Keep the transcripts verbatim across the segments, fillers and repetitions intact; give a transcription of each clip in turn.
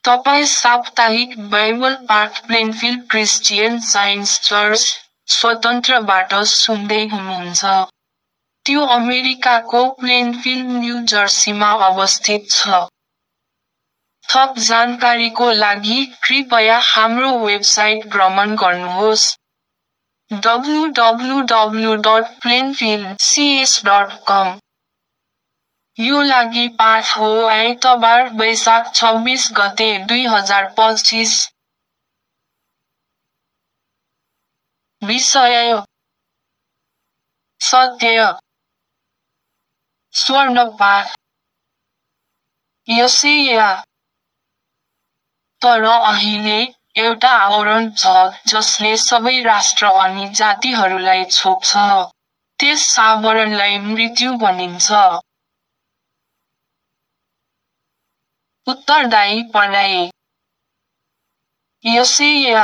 तपाईं साप्ताहिक बाइबल पाठ प्लेनफिल्ड क्रिस्चियन साइन्स चर्च, स्वतन्त्रबाट सुन्दै हुनुहुन्छ। त्यो अमेरिकाको प्लेनफिल्ड न्यू जर्सीमा अवस्थित छ। थप जानकारीको लागि कृपया हाम्रो वेबसाइट भ्रमण गर्नुहोस् W W W dot Plainfield C S dot com. यो लागि पाठ हो आइतबार वैशाख छब्बीस गते दुई हजार पच्चीस। विषय सत्य स्वर्णपात यशाया। तर अहिले एउटा आवरण छ जसले सबै राष्ट्र अनि जातिहरूलाई छोप्छ। त्यस आवरणलाई मृत्यु भनिन्छ। उत्तरदायी पढाइ यशाया।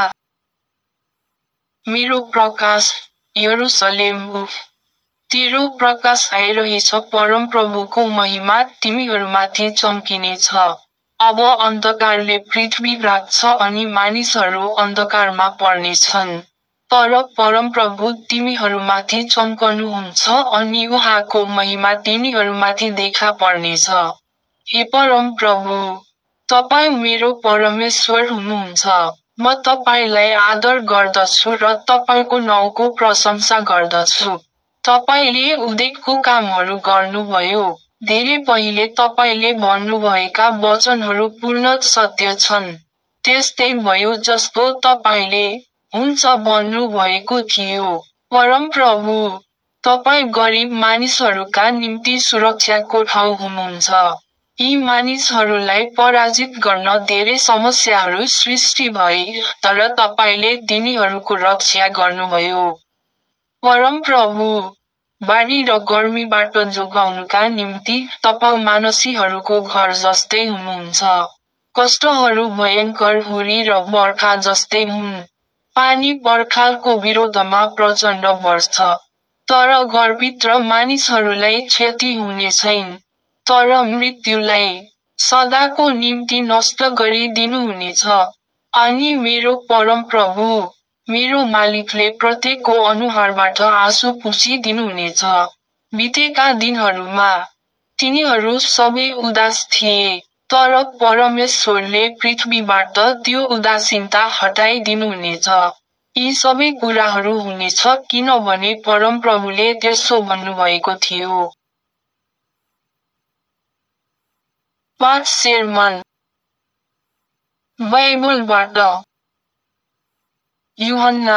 मेरो प्रकाश, यरुसलेम उफ, तेरो प्रकाश आइरहेछ, परमप्रभुको महिमा तिमीहरूमाथि चम्किनेछ। अब अन्धकारले पृथ्वी राख्छ अनि मानिसहरू अन्धकारमा पर्नेछन्। तर परमप्रभु तिमीहरूमाथि चम्कनुहुन्छ अनि उहाँको महिमा तिनीहरूमाथि देखा पर्नेछ। हे परमप्रभु, तपाईँ मेरो परमेश्वर हुनुहुन्छ। म तपाईँलाई आदर गर्दछु र तपाईँको नाउँको प्रशंसा गर्दछु। तपाईँले उदेकको कामहरू गर्नुभयो। धेरै पहिले तपाईँले भन्नुभएका वचनहरू पूर्ण सत्य छन्। त्यस्तै भयो जस्तो तपाईँले हुन्छ भन्नुभएको थियो। परमप्रभु, तपाईँ गरिब मानिसहरूका निम्ति सुरक्षाको ठाउँ हुनुहुन्छ। यी मानिसहरूलाई पराजित गर्न धेरै समस्याहरू सृष्टि भए, तर तपाईँले तिनीहरूको रक्षा गर्नुभयो। परमप्रभु, बाढी र गर्मीबाट जोगाउनुका निम्ति तपाईँ मानिसहरूको घर जस्तै हुनुहुन्छ। कष्टहरू भयङ्कर हुरी र बर्खा जस्तै हुन्। पानी पर्खालको विरोधमा प्रचण्ड वर्ष। तर घरभित्र मानिसहरूलाई क्षति हुने छैन। तर मृत्युलाई सदाको निम्ति नष्ट गरिदिनुहुनेछ। अनि मेरो परमप्रभु, मेरो मालिकले प्रत्येकको अनुहारबाट आँसु पुछिदिनुहुनेछ। बितेका दिनहरूमा तिनीहरू सबै उदास थिए, तर परमेश्वरले पृथ्वीबाट त्यो उदासीनता हटाइदिनुहुनेछ। यी सबै कुराहरू हुनेछ किनभने परमप्रभुले त्यसो भन्नुभएको थियो। पाठ सेर्मन बाइबलबाट यूहन्ना।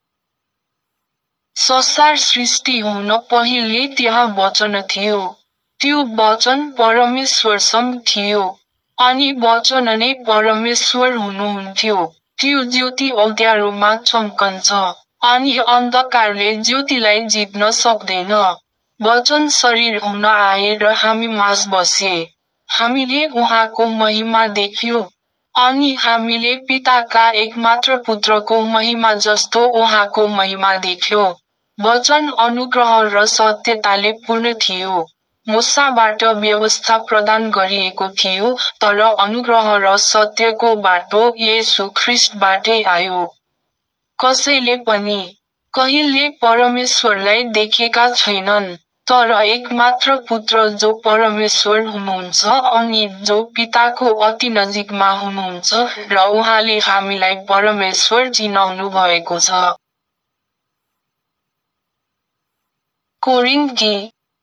संसार सृष्टि हुन पहिले त्यहाँ वचन थियो। त्यो वचन परमेश्वरसँग थियो। अनि वचन नै परमेश्वर हुनुहुन्थ्यो। त्यो ज्योति अँध्यारोमा चम्कन्छ, अनि अन्धकारले ज्योतिलाई जित्न सक्दैन। वचन शरीर हुन आए र हामीमाझ बसे। हामीले उहाँको महिमा देख्यौं, अनि हामीले पिताका एकमात्र पुत्रको महिमा जस्तो उहाँको महिमा देख्यौं। वचन अनुग्रह र सत्यताले पूर्ण थियो। मूसाबाट व्यवस्था प्रदान गरिएको थियो, तर अनुग्रह र सत्यको बाटो येशू ख्रीष्टबाटै आयो। कसैले पनि कहिल्यै परमेश्वरलाई देखेका छैनन्। तर एकमात्र पुत्र जो परमेश्वर हुनुहुन्छ अनि जो पिताको अति नजिकमा हुनुहुन्छ र उहाँले हामीलाई परमेश्वर चिनाउनु भएको छ। कोरिन्थी।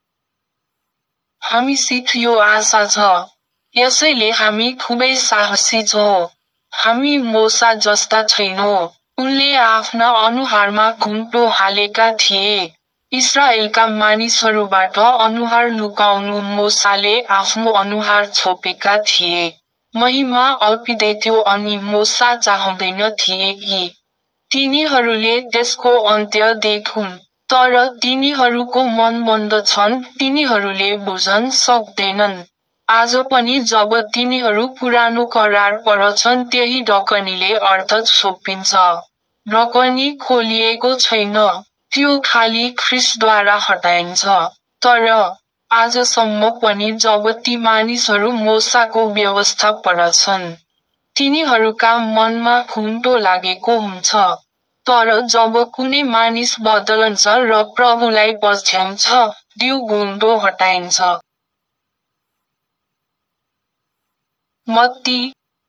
हामीसित यो आशा छ, यसैले हामी खुबै साहसी छौं। हामी मूसा जस्ता छैनौं। उनले आफ्ना अनुहारमा घुम्टो हालेका थिए। इस्राएलका मानिसहरूबाट अनुहार लुकाउनु मूसाले आफ्नो अनुहार छोपेका थिए। महिमा अल्पिँदैथ्यो अनि मूसा चाहँदैन थिए कि तिनीहरूले त्यसको अन्त्य देखुन्। तर तिनीहरूको मन बन्द छन्, तिनीहरूले बुझ्न सक्दैनन्। आज पनि जब तिनीहरू पुरानो करार पढ्छन् त्यही ढकनीले अर्थ छोपिन्छ। ढकनी खोलिएको छैन, त्यो खाली ख्रीष्टद्वारा हटाइन्छ। तर आजसम्म पनि जब ती मानिसहरू मूसाको व्यवस्था पढ्छन्, तिनीहरूका मनमा खुम्टो लागेको हुन्छ। तर जब कुनै मानिस बदलन्छ र प्रभुलाई पछ्याउँछ, त्यो घुम्टो हटाइन्छ। मत्ती।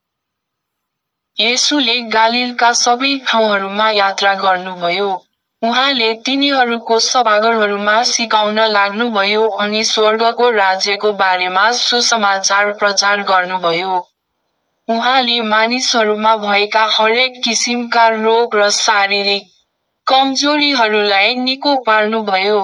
येशूले गालिलका सबै ठाउँहरूमा यात्रा गर्नुभयो। उहाँले तिनीहरूको सभाघरहरूमा सिकाउन लाग्नुभयो अनि स्वर्गको राज्यको बारेमा सुसमाचार प्रचार गर्नुभयो। उहाँले मानिसहरूमा भएका हरेक किसिमका रोग र शारीरिक कमजोरीहरूलाई निको पार्नुभयो।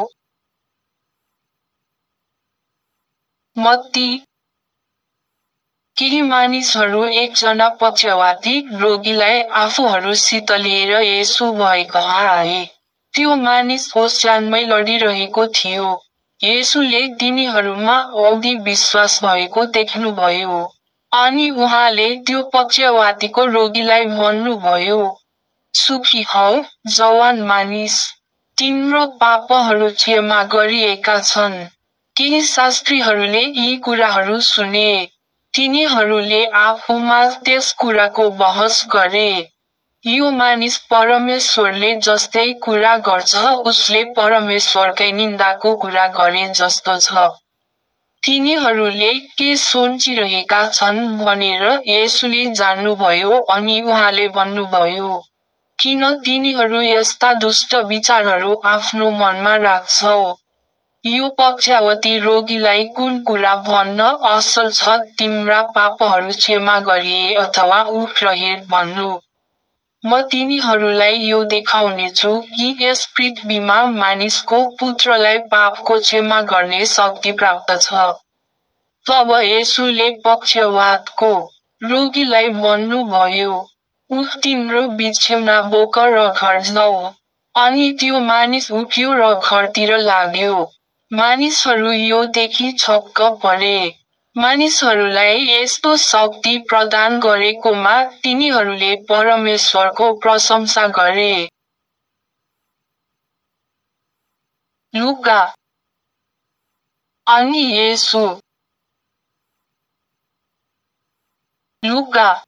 मत्ती। केही मानिसहरू एकजना पक्षवाती रोगीलाई आफूहरूसित लिएर येशू भएकहाँ आए। त्यो मानिस ओछ्यानमै लडिरहेको थियो। येशूले तिनीहरूमा औधी विश्वास भएको देख्नुभयो। अनि उहाँले त्यो पक्षवातीको रोगीलाई भन्नुभयो, सुखी हौ, जवान मानिस, तिम्रो पापहरू क्षमा गरिएका छन्। केही शास्त्रीहरूले यी कुराहरू सुने। तिनीहरूले आफूमा त्यस कुराको बहस गरे। यो मानिस परमेश्वरले जस्तै कुरा गर्छ, उसले परमेश्वरकै निन्दाको कुरा गरे जस्तो छ। तिनीहरूले के सोचिरहेका छन् भनेर येशूले जान्नुभयो अनि उहाँले भन्नुभयो, किन तिनीहरू यस्ता दुष्ट विचारहरू आफ्नो मनमा राख्छौ? यो पक्षवाती रोगीलाई कुन कुरा भन्न असल छ, तिम्रा पापहरू क्षमा गरिए अथवा उठ र हिँड भन्नु? म तिनीहरूलाई यो देखाउनेछु कि यस पृथ्वीमा मानिसको पुत्रलाई पापको क्षमा गर्ने शक्ति प्राप्त छ। तब येशूले पक्षवातको रोगीलाई भन्नुभयो, उठ, तिम्रो बिछ्यौना बोक र घर जाऊ। अनि त्यो मानिस उठ्यो र घरतिर लाग्यो। मानिसहरू यो देखि छक्क परे। मानिसहरूलाई यस्तो शक्ति प्रदान गरेकोमा तिनीहरूले परमेश्वरको प्रशंसा गरे। लुका। अनि येशू लुका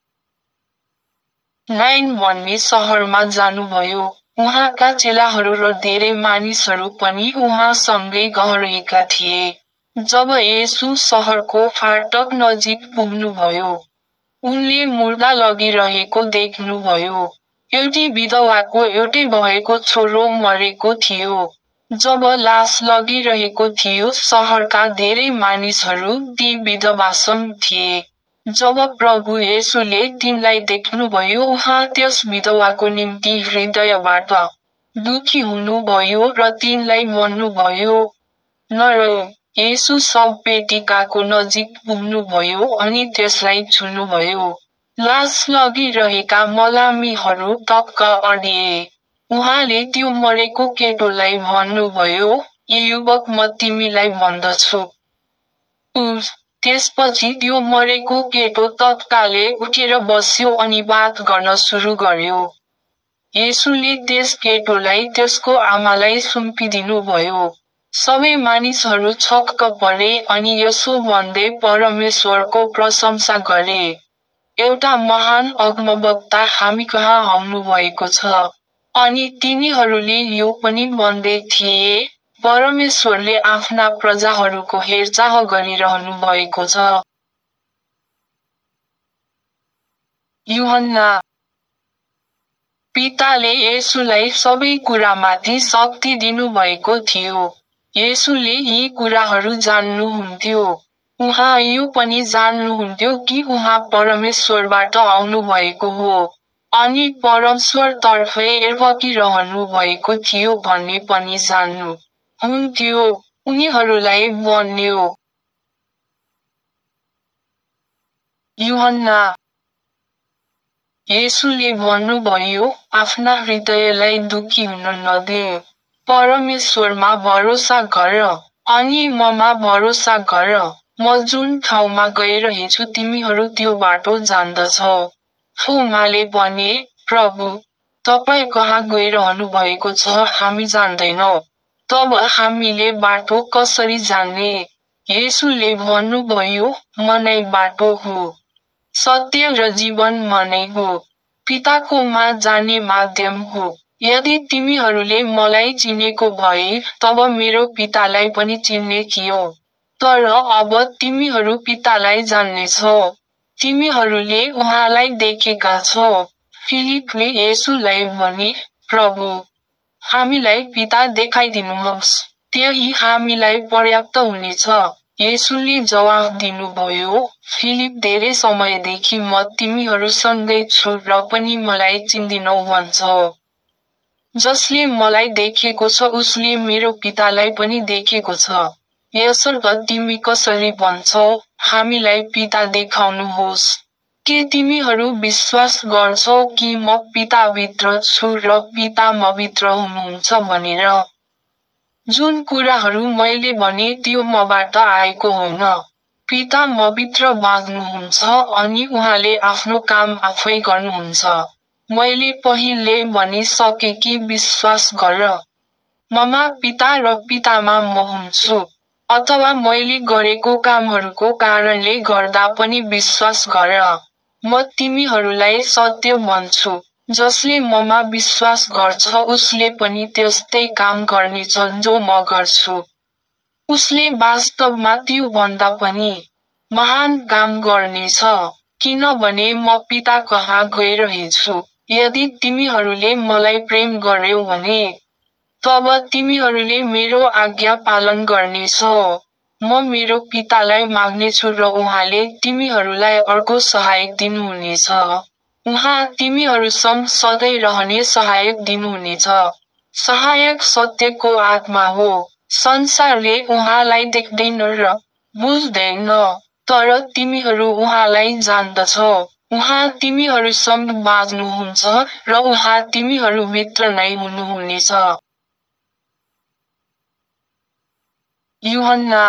नाइन भन्ने सहरमा जानुभयो। उहाँका चेलाहरू र धेरै मानिसहरू पनि उहाँसँगै गइरहेका थिए। जब येशू सहरको फाटक नजिक पुग्नुभयो, उनले मुर्दा लगिरहेको देख्नुभयो। एउटी विधवाको एउटै भएको छोरो मरेको थियो। जब लास लगिरहेको थियो, सहरका धेरै मानिसहरू ती विधवासँग थिए। जब प्रभु येशूले तिनलाई देख्नुभयो, उहाँ त्यस विधवाको निम्ति हृदयबाट दुखी हुनुभयो र तिनलाई भन्नुभयो, नरोऊ। येशू शवपेटिकाको नजिक पुग्नुभयो अनि त्यसलाई छुनुभयो। लास लगिरहेका मलामीहरू टक्क अडिए। उहाँले त्यो मरेको केटोलाई भन्नुभयो, युवक, म तिमीलाई भन्दछु, उठ। त्यसपछि त्यो मरेको केटो तत्कालै उठेर बस्यो अनि बात गर्न सुरु गर्यो। येशूले त्यस केटोलाई त्यसको आमालाई सुम्पिदिनुभयो। सबै मानिसहरू छक्क परे अनि यसो भन्दै परमेश्वरको प्रशंसा गरे, एउटा महान अगमवक्ता हामीकहाँ आउनुभएको छ। अनि तिनीहरूले यो पनि भन्दै थिए, परमेश्वरले आफ्ना प्रजाहरूको हेरचाह गरिरहनु भएको छ। यूहन्ना। पिताले येशूलाई सबै कुरामाथि शक्ति दिनुभएको थियो। येशूले यी कुराहरू जान्नुहुन्थ्यो। उहाँ यो पनि जान्नुहुन्थ्यो कि उहाँ परमेश्वरबाट आउनुभएको हो अनि परमेश्वरतर्फै फर्किरहनु भएको थियो भन्ने पनि जान्नुहुन्थ्यो। उनीहरूलाई भन्यो। यूहन्ना। येशूले भन्नुभयो, आफ्ना हृदयलाई दुखी हुन नदे। परमेश्वरमा भरोसा गर अनि ममा भरोसा गर। म जुन ठाउँमा गइरहेछु तिमीहरू त्यो बाटो जान्दछौ। थोमाले भने, प्रभु, तपाईँ कहाँ गइरहनु भएको छ हामी जान्दैनौँ। तब हामीले बाटो कसरी जान्ने? येशूले भन्नुभयो, म नै बाटो हुँ, सत्य र जीवन म नै हो। पिताको मा जाने माध्यम हो। यदि तिमीहरूले मलाई चिनेको भए तब मेरो पितालाई पनि चिन्ने थियो। तर अब तिमीहरू पितालाई जान्नेछौ। तिमीहरूले उहाँलाई देखेका छौ। फिलिपले येशूलाई भने, प्रभु, हामीलाई पिता देखाइदिनुहोस्। त्यही हामीलाई पर्याप्त हुनेछ। येशूले जवाफ दिनुभयो, फिलिप धेरै समयदेखि म तिमीहरूसँगै छु र पनि मलाई चिन्दिनौ भन्छौ। जसले मलाई देखेको छ उसले मेरो पितालाई पनि देखेको छ। यसर्थ तिमी कसरी भन्छौ, हामीलाई पिता देखाउनुहोस्। के तिमीहरू विश्वास गर्छौ कि म पिताभित्र छु र पिता मभित्र हुनुहुन्छ भनेर? जुन कुराहरू मैले भने त्यो मबाट आएको होइन। पिता मभित्र बाँच्नुहुन्छ अनि उहाँले आफ्नो काम आफै गर्नुहुन्छ। मैले पहिले भनिसके कि विश्वास गर। ममा पिता र पितामा म हुन्छु। अथवा मैले गरेको कामहरूको कारणले गर्दा पनि विश्वास गर। म तिमीहरूलाई सत्य भन्छु, जसले ममा विश्वास गर्छ उसले पनि त्यस्तै काम गर्नेछ जो म गर्छु। उसले वास्तवमा त्यो भन्दा पनि महान काम गर्नेछ, किनभने म पिता कहाँ गइरहेछु। यदि तिमीहरूले मलाई प्रेम गर्यौ भने तब तिमीहरूले मेरो आज्ञा पालन गर्नेछौ। म मेरो पितालाई माग्नेछु र उहाँले तिमीहरूलाई अर्को सहायक दिनुहुनेछ। उहाँ तिमीहरूसँग सधैँ रहने सहायक दिनुहुनेछ। सहायक सत्यको आत्मा हो। संसारले उहाँलाई देख्दैन र बुझ्दैन, तर तिमीहरू उहाँलाई जान्दछौ। उहाँ तिमीहरूसँग बाँच्नुहुन्छ र उहाँ तिमीहरूभित्र नै हुनुहुनेछ। यूहन्ना,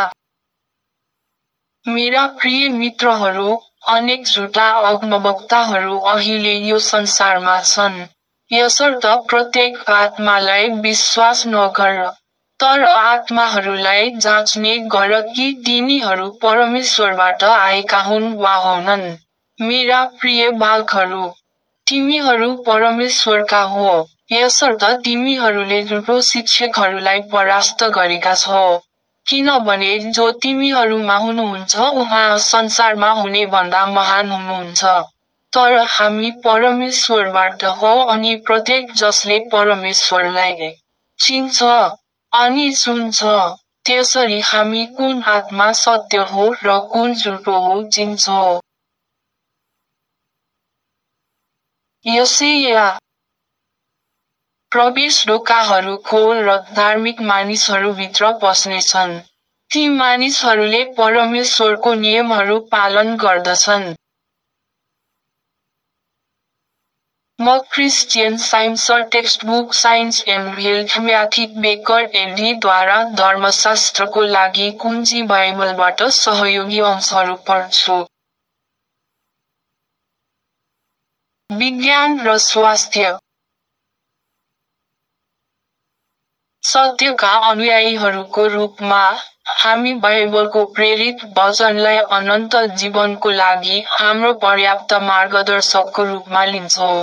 मेरा प्रिय मित्रहरू, अनेक झुटा अगमवक्ताहरू अहिले यो संसारमा छन्। यसर्थ प्रत्येक आत्मालाई विश्वास नगर, तर आत्माहरूलाई जाँच्ने गर कि तिनीहरू परमेश्वरबाट आएका हुन् वा होइनन्। मेरा प्रिय बालकहरू, तिमीहरू परमेश्वरका हो, यसर्थ तिमीहरूले झुटो शिक्षकहरूलाई परास्त गरेका छौ। किनभने जो तिमीहरूमा हुनुहुन्छ उहाँ संसारमा हुने भन्दा महान हुनुहुन्छ। तर हामी परमेश्वरबाट हौ अनि प्रत्येक जसले परमेश्वरलाई चिन्छ अनि सुन्छ, त्यसरी हामी कुन आत्मा सत्य हो र कुन झुटो हो चिन्छौँ। यशाया, प्रवेश ढोकाहरू खोल र धार्मिक मानिसहरूभित्र पस्नेछन्। ती मानिसहरूले परमेश्वरको नियमहरू पालन गर्दछन्। म Christian Science textbook Science and Health म्याथी बेकर एलडीद्वारा धर्मशास्त्रको लागि कुञ्जी बाइबलबाट सहयोगी अंशहरू पढ्छु। विज्ञान र स्वास्थ्य। सत्यका अनुयायीहरूको रूपमा, हामी बाइबलको प्रेरित वचनलाई अनन्त जीवनको लागि हाम्रो पर्याप्त मार्गदर्शकको रूपमा लिन्छौँ।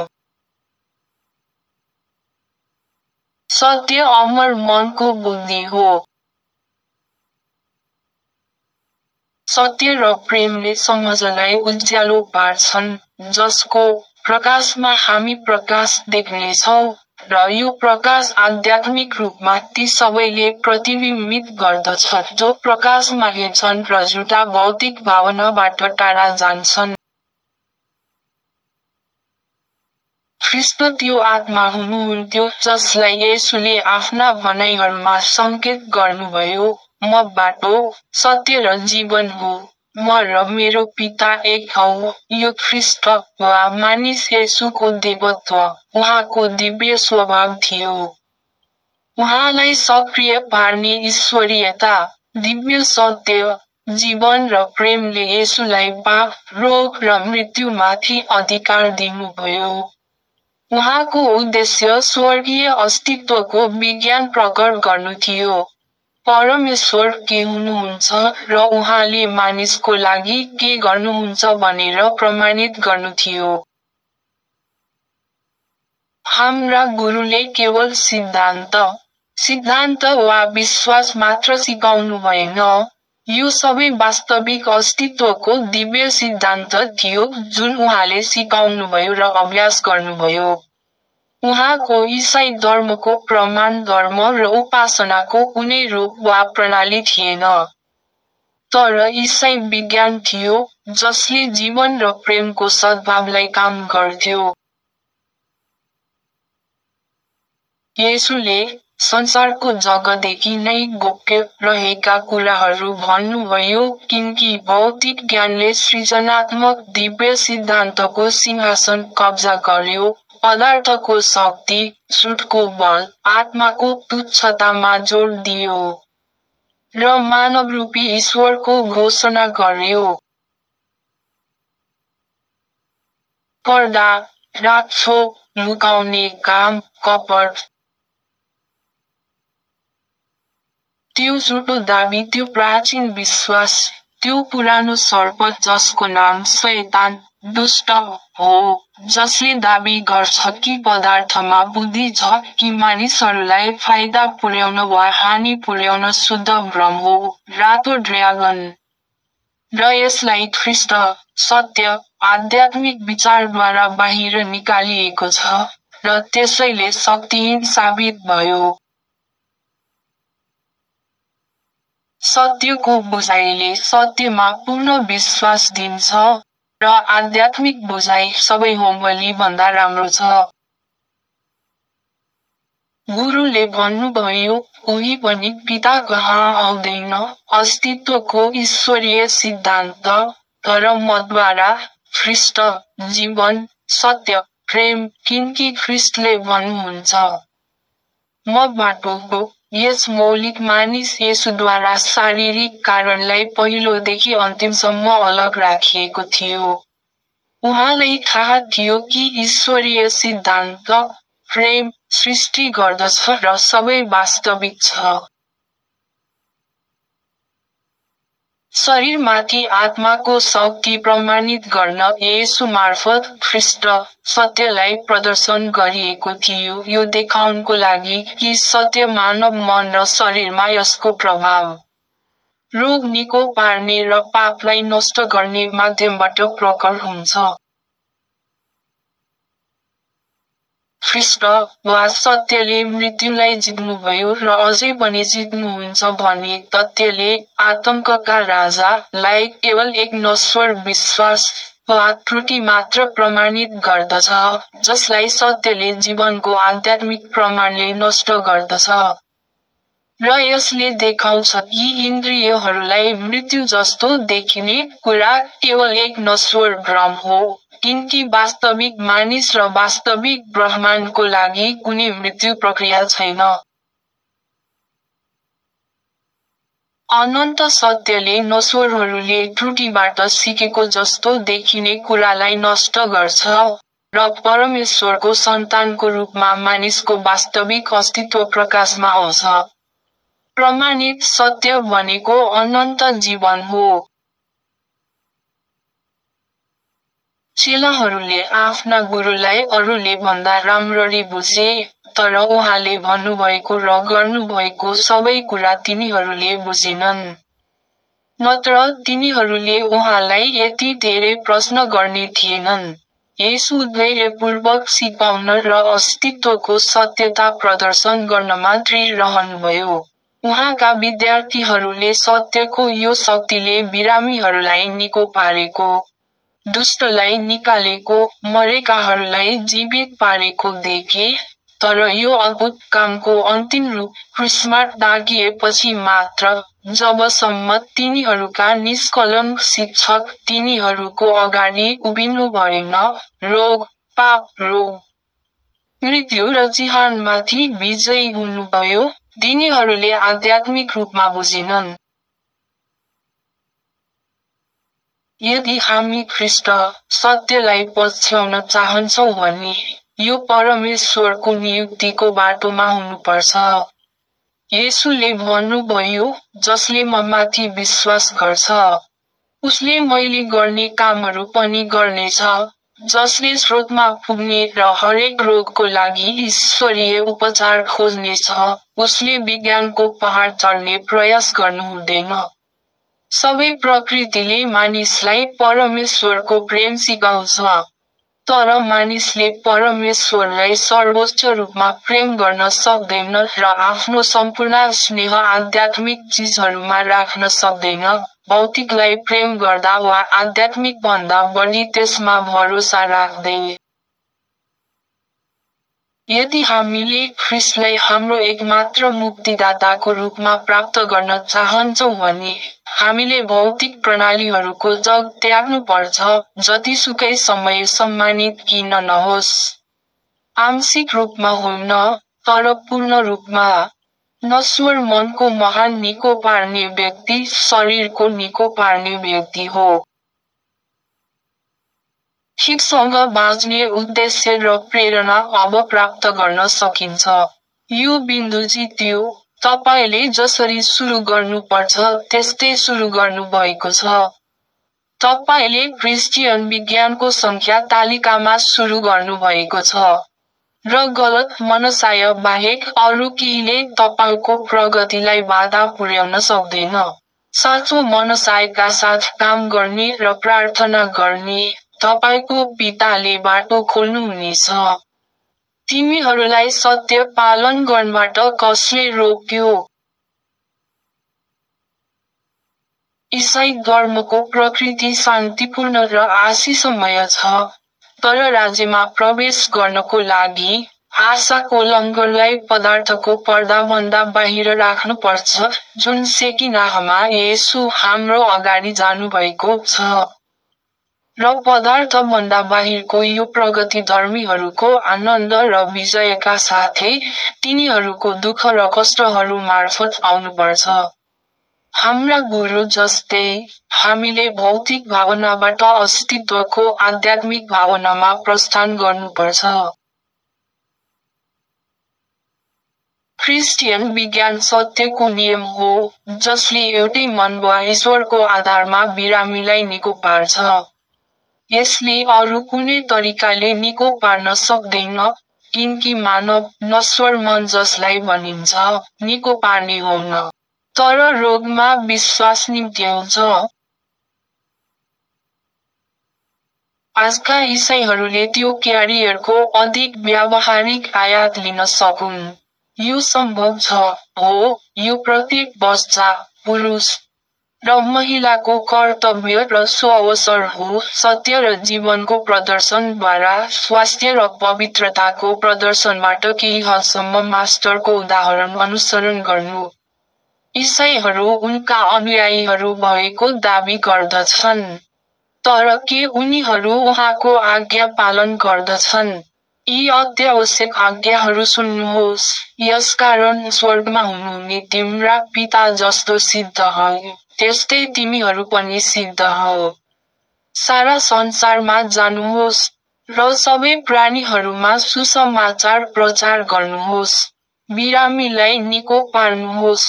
सत्य अमर मनको बुद्धि हो। सत्य र प्रेमले समाजलाई उज्यालो पार्छन्, जसको प्रकाशमा हामी प्रकाश देख्नेछौँ, र यो प्रकाश आध्यात्मिक रूपमा ती सबैले प्रतिबिम्बित गर्दछ जो प्रकाशमा हिँड्छन् र झुटा भौतिक भावनाबाट टाढा जान्छन्। ख्रीष्ट त्यो आत्मा हुनुहुन्थ्यो जसलाई येशूले आफ्ना भनाइहरूमा सङ्केत गर्नुभयो, म बाटो, सत्य र जीवन हो। म र मेरो पिता एक हौ। यो ख्रीष्ट वा मानिस येशूको देवत्व, उहाँको दिव्य स्वभाव थियो। उहाँलाई सक्रिय पार्ने ईश्वरीयता, दिव्य सत्य, जीवन र प्रेमले येशूलाई पाप, रोग र मृत्युमाथि अधिकार दिनुभयो। उहाँको उद्देश्य स्वर्गीय अस्तित्वको विज्ञान प्रकट गर्नु थियो। परमेश्वर के हुनुहुन्छ र उहाँले मानिसको लागि के गर्नुहुन्छ भनेर प्रमाणित गर्नु थियो। हाम्रा गुरुले केवल सिद्धान्त सिद्धान्त वा विश्वास मात्र सिकाउनु भएन। यो सबै वास्तविक अस्तित्वको दिव्य सिद्धान्त थियो जुन उहाँले सिकाउनुभयो र अभ्यास गर्नुभयो। उहाँको ईसाई धर्मको प्रमाण धर्म र उपासनाको कुनै रूप वा प्रणाली थिएन। तर ईसाई विज्ञान थियो जसले जीवन र प्रेमको सद्भावलाई काम गर्थ्यो। येशूले संसारको जगदेखि नै गोप्य रहेका कुराहरू भन्नुभयो किनकि भौतिक ज्ञानले सृजनात्मक दिव्य सिद्धान्तको सिंहासन कब्जा गर्यो, पदार्थको शक्ति, झुटको बल, आत्माको तुच्छतामा जोड दियो र मानवरूपी ईश्वरको घोषणा गर्यो। पर्दा, राख्छो, लुकाउने काम, कपट। त्यो झुटो दाबी त्यो प्राचीन विश्वास, त्यो पुरानो सर्प जसको नाम शैतान, दुष्ट हो, जसले दाबी गर्छ कि पदार्थमा बुद्धि छ कि मानिसहरूलाई फाइदा पुर्याउन वा हानि पुर्याउन शुद्ध भ्रम हो, रातो ड्र्यागन। र यसलाई ख्रीष्ट, सत्य, आध्यात्मिक विचारद्वारा बाहिर निकालिएको छ र त्यसैले शक्तिहीन साबित भयो। सत्यको बुझाइले सत्यमा पूर्ण विश्वास दिन्छ र आध्यात्मिक बुझाइ सबै होमबलि भन्दा राम्रो छ। गुरुले भन्नुभयो, कोही पनि पिता कहाँ आउँदैन, अस्तित्वको ईश्वरीय सिद्धान्त, तर मद्वारा, ख्रीष्ट, जीवन, सत्य, प्रेम, किनकि ख्रीष्टले भन्नुहुन्छ, म बाटो हो। यस मौलिक मानिस येशूद्वारा शारीरिक कारणलाई पहिलोदेखि अन्तिमसम्म अलग राखिएको थियो। उहाँलाई थाहा थियो कि ईश्वरीय सिद्धान्त, प्रेम, सृष्टि गर्दछ र सबै वास्तविक छ। शरीरमाथि आत्माको शक्ति प्रमाणित गर्न येशू मार्फत ख्रीष्ट, सत्यलाई प्रदर्शन गरिएको थियो यो देखाउनको लागि कि सत्य मानव मन र शरीरमा यसको प्रभाव, रोग निको पार्ने र पापलाई नष्ट गर्ने माध्यमबाट प्रकट हुन्छ। ख्रीष्ट वा सत्यले मृत्युलाई जित्नुभयो र अझै पनि जित्नुहुन्छ भन्ने तथ्यले आतङ्कका राजालाई केवल एक नश्वर विश्वास वा त्रुटि मात्र प्रमाणित गर्दछ, जसलाई सत्यले जीवनको आध्यात्मिक प्रमाणले नष्ट गर्दछ। र यसले देखाउँछ कि इन्द्रियहरूलाई मृत्यु जस्तो देखिने कुरा केवल एक नश्वर भ्रम हो, किनकि वास्तविक मानिस र वास्तविक ब्रह्माण्डको लागि कुनै मृत्यु प्रक्रिया छैन। अनन्त सत्यले नश्वरहरूले त्रुटिबाट सिकेको जस्तो देखिने कुरालाई नष्ट गर्छ र परमेश्वरको सन्तानको रूपमा मानिसको वास्तविक अस्तित्व प्रकाशमा आउँछ। प्रमाणित सत्य भनेको अनन्त जीवन हो। चेलाहरूले आफ्ना गुरुलाई अरूले भन्दा राम्ररी बुझे, तर उहाँले भन्नुभएको र गर्नुभएको सबै कुरा तिनीहरूले बुझेनन्। नत्र तिनीहरूले उहाँलाई यति धेरै प्रश्न गर्ने थिएनन्। येशू धैर्यपूर्वक सिकाउन र अस्तित्वको सत्यता प्रदर्शन गर्नमा दृढ रहनुभयो। उहाँका विद्यार्थीहरूले सत्यको यो शक्तिले बिरामीहरूलाई निको पारेको, दुष्टलाई निकालेको, मरेकाहरूलाई जीवित पारेको देखे, तर यो अद्भुत कामको अन्तिम रूप क्रुसमा टाँगिएपछि मात्र, जबसम्म तिनीहरूका निष्कलङ्क शिक्षक तिनीहरूको अगाडि उभिनु भएन, रोग, पाप, रोग, मृत्यु र जिहानमाथि विजयी हुनुभयो, तिनीहरूले आध्यात्मिक रूपमा बुझेनन्। यदि हामी ख्रीष्ट, सत्यलाई पछ्याउन चाहन्छौँ भने यो परमेश्वरको नियुक्तिको बाटोमा हुनुपर्छ। येशूले भन्नुभयो, जसले ममाथि विश्वास गर्छ, उसले मैले गर्ने कामहरू पनि गर्नेछ, जसले स्रोतमा पुग्ने र हरेक रोगको लागि ईश्वरीय उपचार खोज्नेछ, उसले विज्ञानको पहाड चढ्ने प्रयास गर्नुहुँदैन। सबै प्रकृतिले मानिसलाई परमेश्वरको प्रेम सिकाउँछ। तर मानिसले परमेश्वरलाई सर्वोच्च रूपमा प्रेम गर्न सक्दैन र आफ्नो सम्पूर्ण स्नेह आध्यात्मिक चिजहरूमा राख्न सक्दैन, भौतिकलाई प्रेम गर्दा वा आध्यात्मिक भन्दा बढी त्यसमा भरोसा राख्दै। यदि हामीले ख्रीष्टलाई हाम्रो एकमात्र मुक्तिदाताको रूपमा प्राप्त गर्न चाहन्छौँ भने हामीले भौतिक प्रणालीहरूको जग त्याग्नु पर्छ, जतिसुकै समय सम्मानित किन नहोस्। आंशिक रूपमा होइन, तर पूर्ण रूपमा। नश्वर मनको महान निको पार्ने व्यक्ति शरीरको निको पार्ने व्यक्ति हो। ठिकसँग बाँच्ने उद्देश्य र प्रेरणा अब प्राप्त गर्न सकिन्छ। यो बिन्दु जित्यो, तपाईले जसरी सुरु गर्नुपर्छ त्यस्तै सुरु गर्नुभएको छ। तपाईले क्रिस्चियन विज्ञानको संख्या तालिकामा सुरु गर्नुभएको छ। र गलत मनसाय बाहेक अरू केहीले तपाईको प्रगतिलाई बाधा पुर्याउन सक्दैन। साँचो मनसायका साथ काम गर्ने र प्रार्थना गर्ने, तपाईको पिताले बाटो खोल्नुहुनेछ। तिमीहरूलाई सत्य पालन गर्नबाट कसले रोक्यो? ईसाई धर्मको प्रकृति शान्तिपूर्ण र आशिषमय छ, तर राज्यमा प्रवेश गर्नको लागि आशाको लङ्गरलाई पदार्थको पर्दाभन्दा बाहिर राख्नुपर्छ, जुन सेकिनाहमा येशू हाम्रो अगाडि जानुभएको छ। र पदार्थभन्दा बाहिरको यो प्रगति धर्मीहरूको आनन्द र विजयका साथै तिनीहरूको दुःख र कष्टहरू मार्फत आउनुपर्छ। हाम्रा गुरु जस्तै, हामीले भौतिक भावनाबाट अस्तित्वको आध्यात्मिक भावनामा प्रस्थान गर्नुपर्छ। क्रिस्चियन विज्ञान सत्यको नियम हो, जसले एउटै मन वा ईश्वरको आधारमा बिरामीलाई निको पार्छ। यसले अरू कुनै तरिकाले निको पार्न सक्दैन, किनकि मानव नश्वर मन जसलाई भनिन्छ, निको पार्ने होइन, तर रोगमा विश्वास निम्त्याउँछ। आजका ईसाईहरूले त्यो क्यारियरको अधिक व्यावहारिक आयात लिन सकुन्। यो सम्भव छ, हो, यो प्रत्येक बच्चा, पुरुष र महिलाको कर्तव्य र स्वअवसर हो, सत्य र जीवनको प्रदर्शनद्वारा स्वास्थ्य र पवित्रताको प्रदर्शनबाट केही हदसम्म मास्टरको उदाहरण अनुसरण गर्नु। ईसाईहरू उनका अनुयायीहरू भएको दाबी गर्दछन्, तर के उनीहरू उहाँको आज्ञा पालन गर्दछन्? यी अत्यावश्यक आज्ञाहरू सुन्नुहोस्, यसकारण स्वर्गमा हुनुहुने तिम्रा पिता जस्तो सिद्ध हौ, त्यस्तै तिमीहरू पनि सिद्ध हौ। सारा संसारमा जानुहोस् र सबै प्राणीहरूमा सुसमाचार प्रचार गर्नुहोस्। बिरामीलाई निको पार्नुहोस्।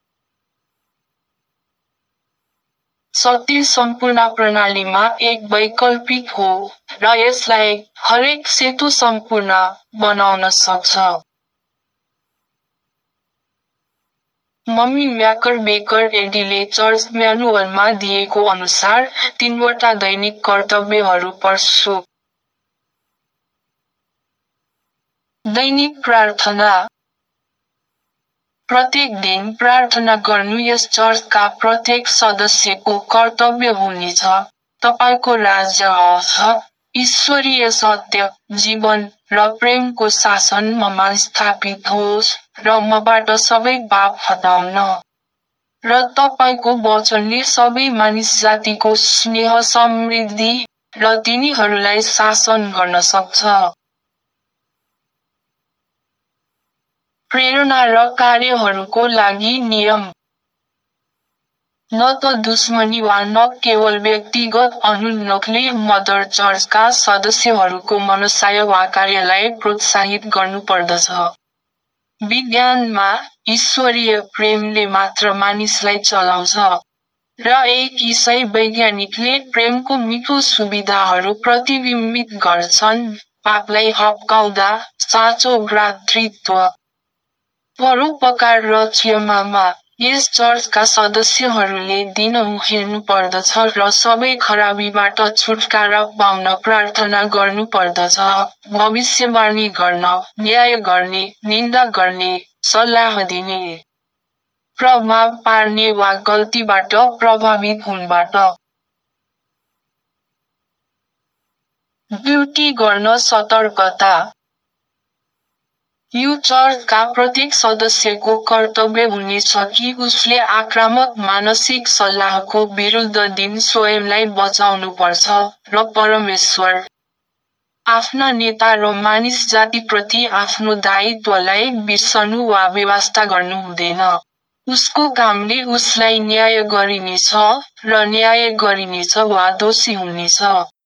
सत्य सम्पूर्ण प्रणालीमा एक वैकल्पिक हो, र यसलाई हरेक सेतु सम्पूर्ण बनाउन सक्छ। मम्मी म्याकर बेकर एडीले चर्च म्यानुअलमा दिएको अनुसार तीनवटा दैनिक कर्तव्यहरू पढ्छु। दैनिक प्रार्थना। प्रत्येक दिन प्रार्थना गर्नु यस चर्चका प्रत्येक सदस्यको कर्तव्य हुनेछ। तपाईको राज्य आओस्, ईश्वरीय सत्य, जीवन र प्रेमको शासन ममा स्थापित होस्, र मबाट सबै पाप हटाउन। र तपाईको वचनले सबै मानिस जातिको स्नेह समृद्धि र तिनीहरूलाई शासन गर्न सक्छ। प्रेरणा र कार्यहरूको लागि नियम। न त दुश्मनी वा न केवल व्यक्तिगत अनुन्नोखले मदर चर्चका सदस्यहरूको मनसाय वा कार्यलाई प्रोत्साहित गर्नुपर्दछ। विज्ञानमा, ईश्वरीय प्रेमले मात्र मानिसलाई चलाउँछ। र एक इसाई वैज्ञानिकले प्रेमको मिठो सुविधाहरू प्रतिबिम्बित गर्छन्, पापलाई हप्काउँदा, साँचो भ्रातृत्व, परोपकार र क्षमामा। यस चर्चका सदस्यहरूले दिन हेर्नुपर्दछ र सबै खराबीबाट छुटकारा पाउन प्रार्थना गर्नुपर्दछ, भविष्यवाणी गर्न, न्याय गर्ने, निन्दा गर्ने, सल्लाह दिने, प्रभाव पार्ने वा गल्तीबाट प्रभावित हुनबाट ड्युटी गर्न सतर्कता। यो चर्चका प्रत्येक सदस्यको कर्तव्य हुनेछ कि उसले आक्रामक मानसिक सल्लाहको विरुद्ध दिन स्वयंलाई बचाउनुपर्छ, र परमेश्वर, आफ्ना नेता र मानिस जातिप्रति आफ्नो दायित्वलाई बिर्सनु वा बेवास्ता गर्नु हुँदैन। उसको कामले उसलाई न्याय गरिनेछ, र न्याय गरिनेछ वा दोषी हुनेछ।